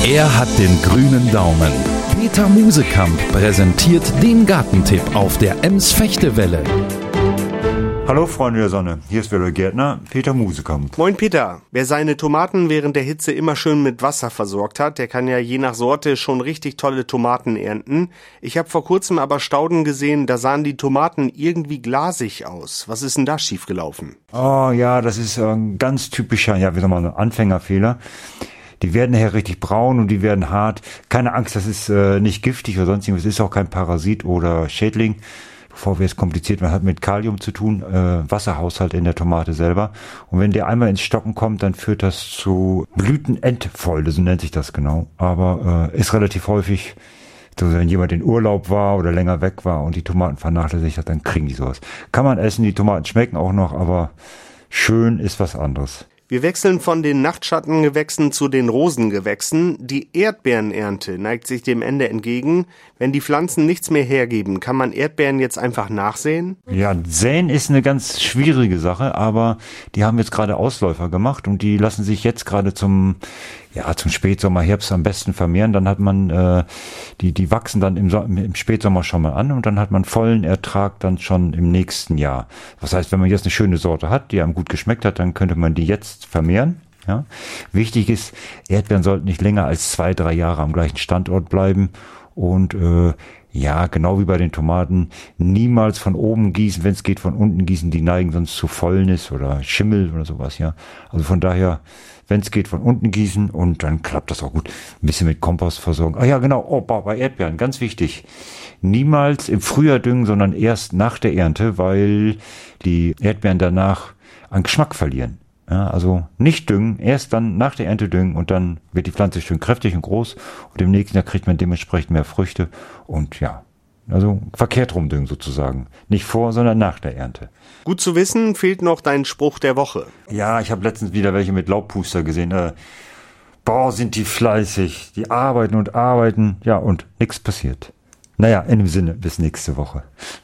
Er hat den grünen Daumen. Peter Musekamp präsentiert den Gartentipp auf der Ems-Fechtewelle. Hallo Freunde der Sonne, hier ist wieder der Gärtner Peter Musekamp. Moin Peter, wer seine Tomaten während der Hitze immer schön mit Wasser versorgt hat, der kann ja je nach Sorte schon richtig tolle Tomaten ernten. Ich habe vor kurzem aber Stauden gesehen, da sahen die Tomaten irgendwie glasig aus. Was ist denn da schiefgelaufen? Oh ja, das ist ein ganz typischer, ein Anfängerfehler. Die werden nachher richtig braun und die werden hart. Keine Angst, das ist nicht giftig oder sonst irgendwas, es ist auch kein Parasit oder Schädling. Bevor wir es kompliziert, man hat mit Kalium zu tun, Wasserhaushalt in der Tomate selber. Und wenn der einmal ins Stocken kommt, dann führt das zu Blütenentfäule, so nennt sich das genau. Aber ist relativ häufig, so wenn jemand in Urlaub war oder länger weg war und die Tomaten vernachlässigt hat, dann kriegen die sowas. Kann man essen, die Tomaten schmecken auch noch, aber schön ist was anderes. Wir wechseln von den Nachtschattengewächsen zu den Rosengewächsen. Die Erdbeerenernte neigt sich dem Ende entgegen. Wenn die Pflanzen nichts mehr hergeben, kann man Erdbeeren jetzt einfach nachsäen? Ja, säen ist eine ganz schwierige Sache, aber die haben jetzt gerade Ausläufer gemacht und die lassen sich jetzt gerade zum Spätsommer, Herbst am besten vermehren. Dann hat man, die wachsen dann im Spätsommer schon mal an und dann hat man vollen Ertrag dann schon im nächsten Jahr. Das heißt, wenn man jetzt eine schöne Sorte hat, die einem gut geschmeckt hat, dann könnte man die jetzt vermehren. Ja. Wichtig ist, Erdbeeren sollten nicht länger als 2-3 Jahre am gleichen Standort bleiben und genau wie bei den Tomaten, niemals von oben gießen, wenn es geht von unten gießen, die neigen sonst zu Fäulnis oder Schimmel oder sowas, ja. Also von daher, wenn es geht, von unten gießen und dann klappt das auch gut. Ein bisschen mit Kompost versorgen. Ah ja, genau, bei Erdbeeren, ganz wichtig. Niemals im Frühjahr düngen, sondern erst nach der Ernte, weil die Erdbeeren danach an Geschmack verlieren. Ja, also nicht düngen, erst dann nach der Ernte düngen und dann wird die Pflanze schön kräftig und groß und im nächsten Jahr kriegt man dementsprechend mehr Früchte und also verkehrt rum düngen sozusagen. Nicht vor, sondern nach der Ernte. Gut zu wissen, fehlt noch dein Spruch der Woche. Ja, ich habe letztens wieder welche mit Laubpuster gesehen. Sind die fleißig, die arbeiten und arbeiten, ja und nichts passiert. Naja, in dem Sinne, bis nächste Woche.